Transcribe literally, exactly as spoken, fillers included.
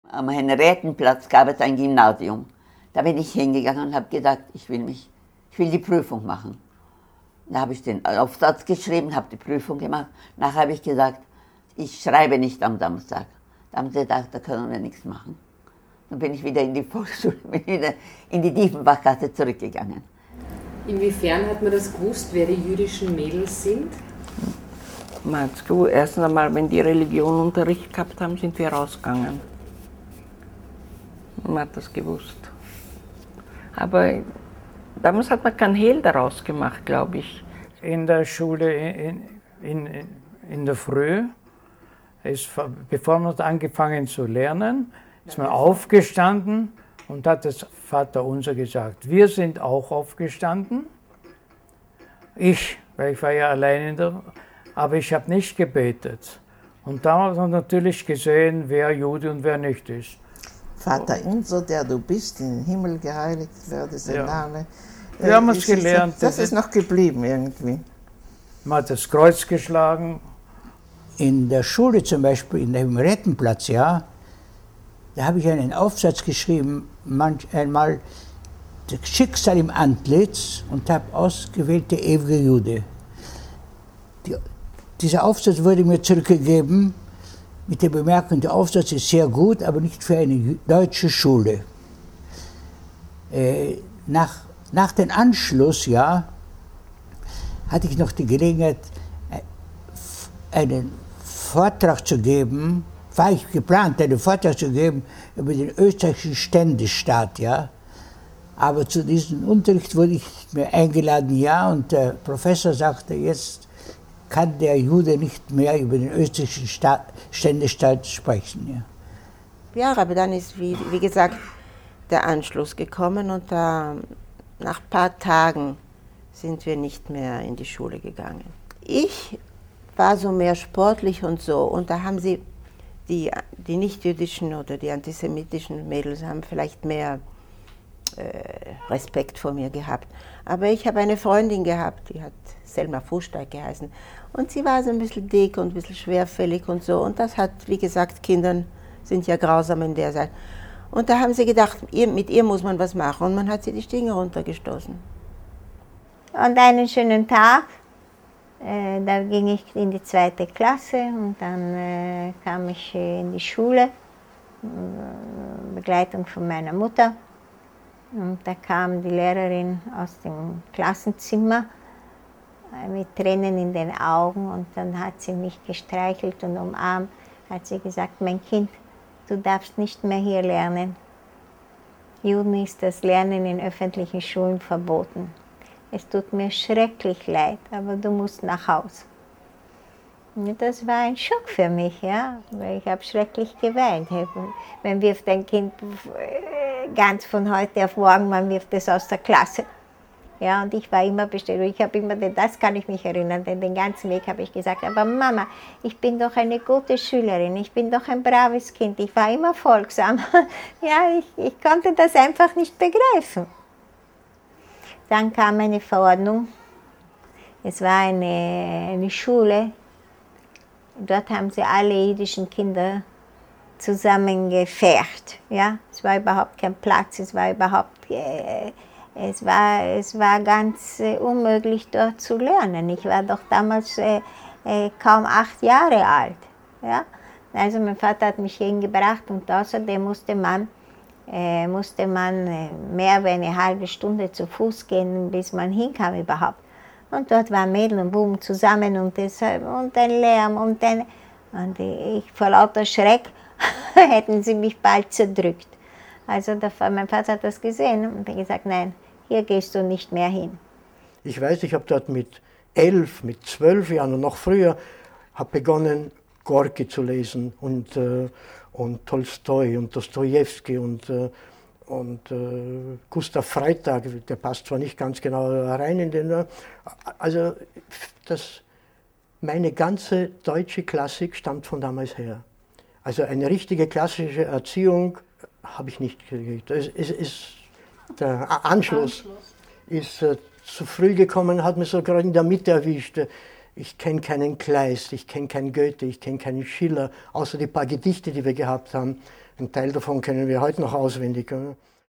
Am Henriettenplatz gab es ein Gymnasium. Da bin ich hingegangen und habe gesagt, ich will, mich, ich will die Prüfung machen. Da habe ich den Aufsatz geschrieben, habe die Prüfung gemacht. Nachher habe ich gesagt, ich schreibe nicht am Samstag. Da haben sie gesagt, da können wir nichts machen. Dann bin ich wieder in die Volksschule, bin wieder in die Diefenbachgasse zurückgegangen. Inwiefern hat man das gewusst, wer die jüdischen Mädels sind? Man hat's gewusst. Erstens einmal, wenn die Religionunterricht gehabt haben, sind wir rausgegangen. Man hat das gewusst. Aber damals hat man kein Hehl daraus gemacht, glaube ich. In der Schule, in, in, in der Früh, ist, bevor man angefangen zu lernen, ist man aufgestanden und hat das Vaterunser gesagt. Wir sind auch aufgestanden. Ich, weil ich war ja allein in der, aber ich habe nicht gebetet. Und da hat man natürlich gesehen, wer Jude und wer nicht ist. Vater unser, der du bist, in den Himmel geheiligt werde sein Ja. Name. Wir haben es ist, gelernt. Das ist noch geblieben irgendwie. Man hat das Kreuz geschlagen. In der Schule zum Beispiel, in dem Rettenplatz, ja, da habe ich einen Aufsatz geschrieben, manch einmal das Schicksal im Antlitz und habe ausgewählt der ewige Jude. Die, dieser Aufsatz wurde mir zurückgegeben mit der Bemerkung, der Aufsatz ist sehr gut, aber nicht für eine deutsche Schule. Äh, nach, nach dem Anschluss, ja, hatte ich noch die Gelegenheit, einen Vortrag zu geben, war ich geplant, einen Vortrag zu geben über den österreichischen Ständestaat, ja. Aber zu diesem Unterricht wurde ich mir eingeladen, ja, und der Professor sagte, jetzt kann der Jude nicht mehr über den österreichischen Staat, Ständestaat sprechen, ja. Ja, aber dann ist, wie, wie gesagt, der Anschluss gekommen und da, nach ein paar Tagen sind wir nicht mehr in die Schule gegangen. Ich war so mehr sportlich und so. Und da haben sie, die, die nicht-jüdischen oder die antisemitischen Mädels haben vielleicht mehr äh, Respekt vor mir gehabt. Aber ich habe eine Freundin gehabt, die hat Selma Fußsteig geheißen. Und sie war so ein bisschen dick und ein bisschen schwerfällig und so. Und das hat, wie gesagt, Kindern sind ja grausam in der Zeit. Und da haben sie gedacht, ihr, mit ihr muss man was machen. Und man hat sie die Stiege runtergestoßen. Und einen schönen Tag, äh, da ging ich in die zweite Klasse und dann äh, kam ich äh, in die Schule, äh, Begleitung von meiner Mutter. Und da kam die Lehrerin aus dem Klassenzimmer äh, mit Tränen in den Augen und dann hat sie mich gestreichelt und umarmt, hat sie gesagt, mein Kind, du darfst nicht mehr hier lernen. Juden ist das Lernen in öffentlichen Schulen verboten. Es tut mir schrecklich leid, aber du musst nach Hause. Und das war ein Schock für mich, ja, weil ich habe schrecklich geweint. Man wirft ein Kind ganz von heute auf morgen, man wirft es aus der Klasse. Ja, und ich war immer bestellt, ich habe immer, das kann ich mich erinnern, denn den ganzen Weg habe ich gesagt, aber Mama, ich bin doch eine gute Schülerin, ich bin doch ein braves Kind, ich war immer folgsam. Ja, ich, ich konnte das einfach nicht begreifen. Dann kam eine Verordnung, es war eine, eine Schule, dort haben sie alle jüdischen Kinder zusammengepfercht. Ja? Es war überhaupt kein Platz, es war überhaupt, äh, es war, es war ganz äh, unmöglich dort zu lernen. Ich war doch damals äh, äh, kaum acht Jahre alt. Ja? Also mein Vater hat mich hingebracht und außerdem musste man Äh, musste man äh, mehr als eine halbe Stunde zu Fuß gehen, bis man hinkam überhaupt. Und dort waren Mädel und Buben zusammen und, das, und ein Lärm und ein... Und ich vor lauter Schreck hätten sie mich bald zerdrückt. Also der, mein Vater hat das gesehen und hat gesagt, nein, hier gehst du nicht mehr hin. Ich weiß, ich habe dort mit elf, mit zwölf Jahren und noch früher, habe begonnen, Gorki zu lesen und äh, und Tolstoi und Dostojewski und, äh, und äh, Gustav Freitag, der passt zwar nicht ganz genau rein in den, äh, also das, meine ganze deutsche Klassik stammt von damals her. Also eine richtige klassische Erziehung habe ich nicht gekriegt. Es, es, es, der Anschluss, Anschluss. ist äh, zu früh gekommen, hat mich so gerade in der Mitte erwischt. ich kenne keinen Kleist, ich kenne keinen Goethe, ich kenne keinen Schiller, außer die paar Gedichte, die wir gehabt haben. Ein Teil davon kennen wir heute noch auswendig. Oder?